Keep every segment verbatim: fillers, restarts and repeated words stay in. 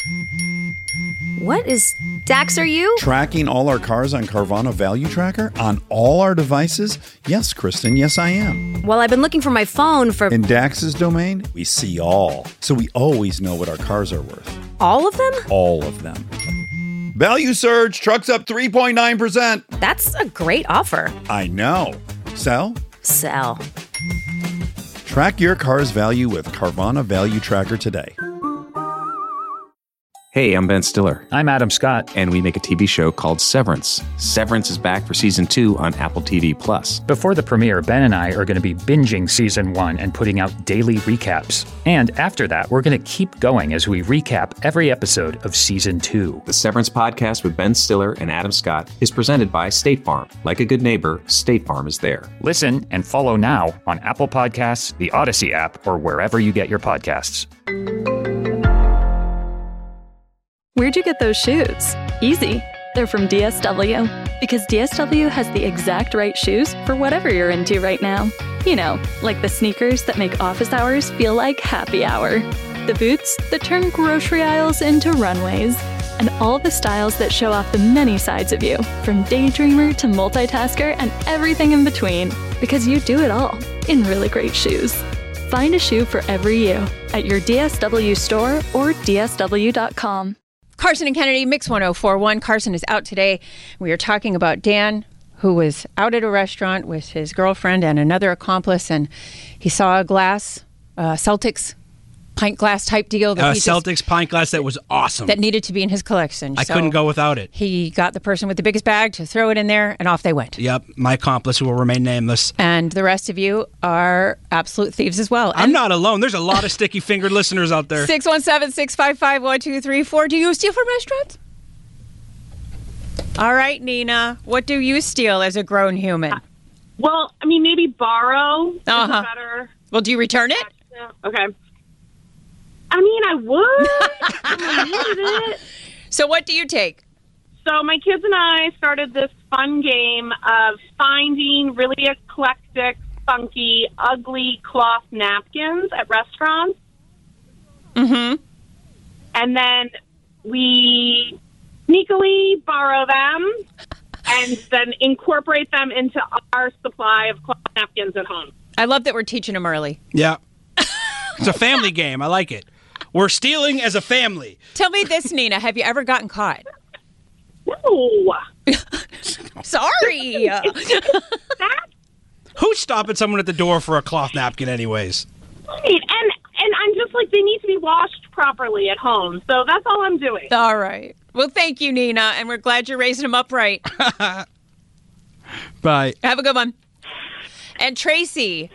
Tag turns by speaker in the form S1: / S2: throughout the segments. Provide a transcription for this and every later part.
S1: What is... Dax, are you?
S2: Tracking all our cars on Carvana Value Tracker on all our devices? Yes, Kristen, yes I am.
S1: Well, I've been looking for my phone for...
S2: In Dax's domain, we see all. So we always know what our cars are worth.
S1: All of them?
S2: All of them. Value surge, trucks up three point nine percent.
S1: That's a great offer.
S2: I know. Sell?
S1: Sell.
S2: Track your car's value with Carvana Value Tracker today.
S3: Hey, I'm Ben Stiller.
S4: I'm Adam Scott.
S3: And we make a T V show called Severance. Severance is back for season two on Apple T V Plus.
S4: Before the premiere, Ben and I are going to be binging season one and putting out daily recaps. And after that, we're going to keep going as we recap every episode of season two.
S3: The Severance podcast with Ben Stiller and Adam Scott is presented by State Farm. Like a good neighbor, State Farm is there.
S4: Listen and follow now on Apple Podcasts, the Odyssey app, or wherever you get your podcasts.
S5: Where'd you get those shoes? Easy. They're from D S W. Because D S W has the exact right shoes for whatever you're into right now. You know, like the sneakers that make office hours feel like happy hour. The boots that turn grocery aisles into runways. And all the styles that show off the many sides of you, from daydreamer to multitasker and everything in between. Because you do it all in really great shoes. Find a shoe for every you at your D S W store or D S W dot com.
S6: Carson and Kennedy, Mix one oh four point one. Carson is out today. We are talking about Dan, who was out at a restaurant with his girlfriend and another accomplice, and he saw a glass, uh, Celtics pint glass type deal. That
S7: uh,
S6: he
S7: Celtics
S6: just,
S7: pint glass that was awesome.
S6: That needed to be in his collection.
S7: I
S6: so
S7: couldn't go without it.
S6: He got the person with the biggest bag to throw it in there, and off they went.
S7: Yep, my accomplice who will remain nameless.
S6: And the rest of you are absolute thieves as well.
S7: I'm
S6: and
S7: not alone. There's a lot of sticky-fingered listeners out there.
S6: six one seven, six five five, one two three four. Do you steal from restaurants? All right, Nina. What do you steal as a grown human?
S8: Well, I mean, maybe borrow is
S6: Uh-huh.
S8: a better...
S6: Well, do you return it?
S8: Okay. I mean, I would. I needed it.
S6: So what do you take?
S8: So my kids and I started this fun game of finding really eclectic, funky, ugly cloth napkins at restaurants.
S6: Mm-hmm.
S8: And then we sneakily borrow them and then incorporate them into our supply of cloth napkins at home.
S6: I love that we're teaching them early.
S7: Yeah. It's a family game. I like it. We're stealing as a family.
S6: Tell me this, Nina. Have you ever gotten caught?
S8: No.
S6: Sorry.
S7: Who's stopping someone at the door for a cloth napkin anyways?
S8: Right. And, and I'm just like, they need to be washed properly at home. So that's all I'm doing.
S6: All right. Well, thank you, Nina. And we're glad you're raising them up right.
S7: Bye.
S6: Have a good one. And Tracy.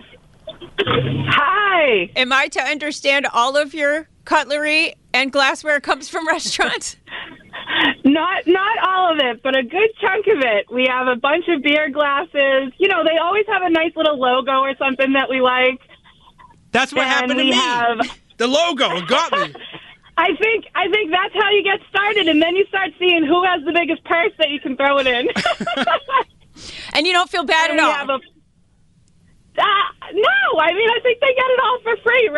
S8: Hi.
S6: Am I to understand all of your cutlery and glassware comes from restaurants?
S8: Not not all of it, but a good chunk of it. We have a bunch of beer glasses. You know, they always have a nice little logo or something that we like.
S7: That's what
S8: and
S7: happened to
S8: we
S7: me.
S8: Have...
S7: The logo got me.
S8: I think I think that's how you get started, and then you start seeing who has the biggest purse that you can throw it in.
S6: And you don't feel bad
S8: and
S6: at all?
S8: Have a... Uh, no, I mean, I think they get it all for free,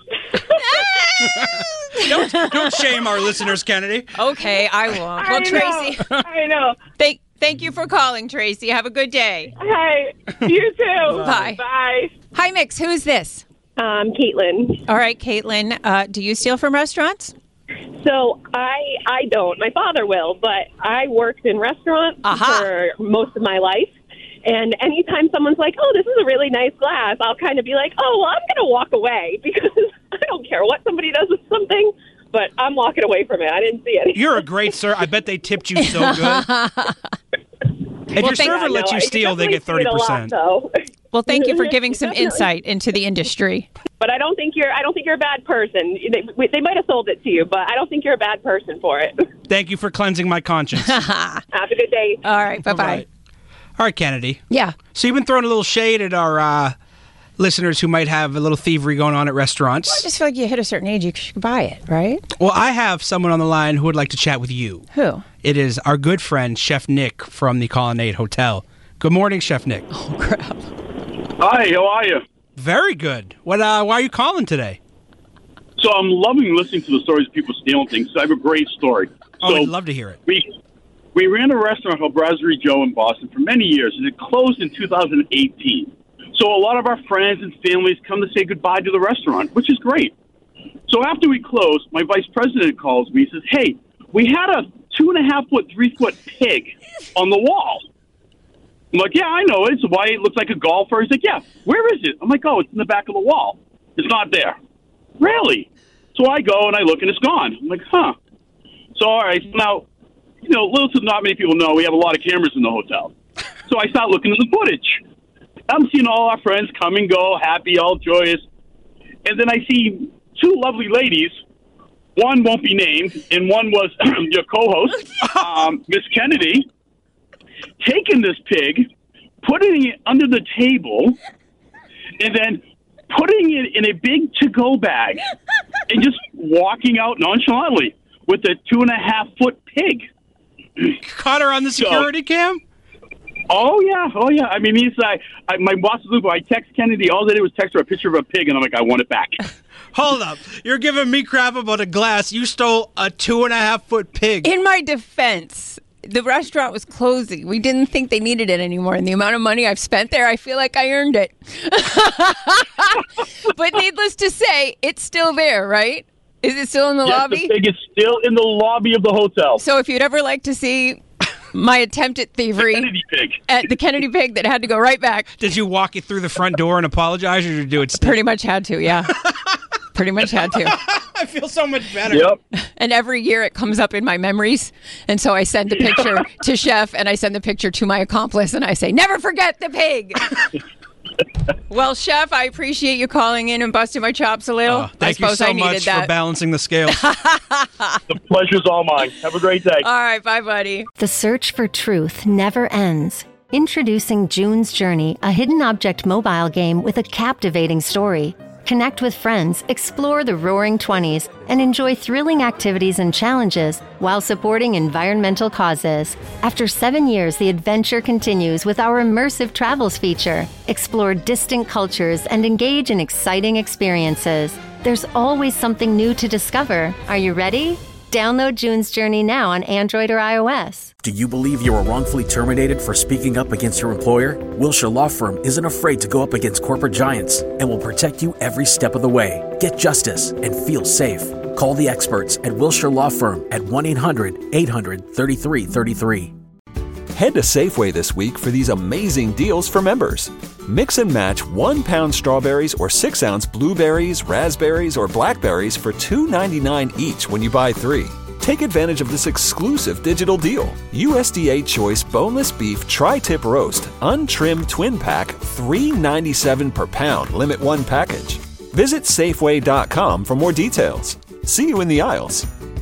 S8: right?
S7: don't, don't shame our listeners, Kennedy.
S6: Okay, I won't. Well,
S8: I
S6: Tracy.
S8: Know, I know.
S6: Thank, thank you for calling, Tracy. Have a good day.
S8: Hey, you too.
S6: Bye.
S8: Bye.
S6: Hi, Mix. Who is this?
S9: Um, Caitlin.
S6: All right, Caitlin. Uh, do you steal from restaurants?
S9: So I I don't. My father will, but I worked in restaurants
S6: Aha.
S9: for most of my life. And anytime someone's like, oh, this is a really nice glass, I'll kind of be like, oh, well, I'm going to walk away because I don't care what somebody does with something, but I'm walking away from it. I didn't see it.
S7: You're a great sir. I bet they tipped you so good. If
S6: Well,
S7: your
S6: thank-
S7: server
S9: Yeah,
S7: lets
S9: no,
S7: you
S9: I
S7: steal, they
S9: definitely
S7: get
S9: see
S7: thirty
S9: it a lot,
S7: percent.
S9: though.
S6: Well, thank you for giving some
S9: Definitely.
S6: insight into the industry.
S9: But I don't think you're. I don't think you're a bad person. They, they might have sold it to you, but I don't think you're a bad person for it.
S7: Thank you for cleansing my conscience.
S9: Have a good day.
S6: All right, bye-bye.
S7: Right. All right, Kennedy.
S6: Yeah.
S7: So you've been throwing a little shade at our uh, listeners who might have a little thievery going on at
S6: I
S7: restaurants.
S6: just feel like you hit a certain age, you should buy it, right?
S7: Well, I have someone on the line who would like to chat with you.
S6: Who?
S7: It is our good friend, Chef Nick from the Colonnade Hotel. Good morning, Chef Nick.
S6: Oh, crap.
S10: Hi, how are you?
S7: Very good. What? Uh, why are you calling today?
S10: So I'm loving listening to the stories of people stealing things. So I have a great story.
S7: Oh,
S10: so
S7: I'd love to hear it.
S10: We we ran a restaurant called Brasserie Joe in Boston for many years, and it closed in two thousand eighteen. So a lot of our friends and families come to say goodbye to the restaurant, which is great. So after we closed, my vice president calls me and says, hey, we had a two and a half foot, three foot pig on the wall. I'm like, yeah, I know. It's white. It looks like a golfer. He's like, yeah, where is it? I'm like, oh, it's in the back of the wall. It's not there. Really? So I go and I look and it's gone. I'm like, huh. So, all right. Now, you know, little to not many people know, we have a lot of cameras in the hotel. So I start looking at the footage. I'm seeing all our friends come and go, happy, all joyous. And then I see two lovely ladies. One won't be named, and one was your co-host, um, Miss Kennedy, taking this pig, putting it under the table, and then putting it in a big to-go bag, and just walking out nonchalantly with a two-and-a-half-foot pig.
S7: Caught her on the security so, cam?
S10: Oh, yeah. Oh, yeah. I mean, he's like, I, my boss is Lupo. I text Kennedy. All I did was text her a picture of a pig, and I'm like, I want it back.
S7: Hold up. You're giving me crap about a glass. You stole a two and a half foot pig.
S6: In my defense, the restaurant was closing. We didn't think they needed it anymore. And the amount of money I've spent there, I feel like I earned it. But needless to say, it's still there, right? Is it still in the
S10: yes,
S6: lobby?
S10: The pig is still in the lobby of the hotel.
S6: So if you'd ever like to see my attempt at thievery
S10: the Kennedy pig.
S6: At the Kennedy pig that had to go right back.
S7: Did you walk it through the front door and apologize, or did you do it still?
S6: Pretty much had to, yeah. Pretty much had to.
S7: I feel so much better.
S10: Yep.
S6: And every year it comes up in my memories. And so I send a picture to Chef, and I send the picture to my accomplice, and I say, never forget the pig. Well, Chef, I appreciate you calling in and busting my chops a little.
S7: Uh, thank
S6: I suppose
S7: you so
S6: I needed
S7: much
S6: that.
S7: for balancing the scales.
S10: The pleasure's all mine. Have a great day.
S6: All right, bye, buddy.
S11: The search for truth never ends. Introducing June's Journey, a hidden object mobile game with a captivating story. Connect with friends, explore the Roaring Twenties, and enjoy thrilling activities and challenges while supporting environmental causes. After seven years, the adventure continues with our immersive travels feature. Explore distant cultures and engage in exciting experiences. There's always something new to discover. Are you ready? Download June's Journey now on Android or iOS.
S12: Do you believe you were wrongfully terminated for speaking up against your employer? Wilshire Law Firm isn't afraid to go up against corporate giants and will protect you every step of the way. Get justice and feel safe. Call the experts at Wilshire Law Firm at one eight hundred eight hundred thirty-three thirty-three.
S13: Head to Safeway this week for these amazing deals for members. Mix and match one pound strawberries or six ounce blueberries, raspberries, or blackberries for two ninety-nine each when you buy three. Take advantage of this exclusive digital deal. U S D A Choice Boneless Beef Tri-Tip Roast, Untrimmed Twin Pack, three ninety-seven per pound, limit one package. Visit Safeway dot com for more details. See you in the aisles.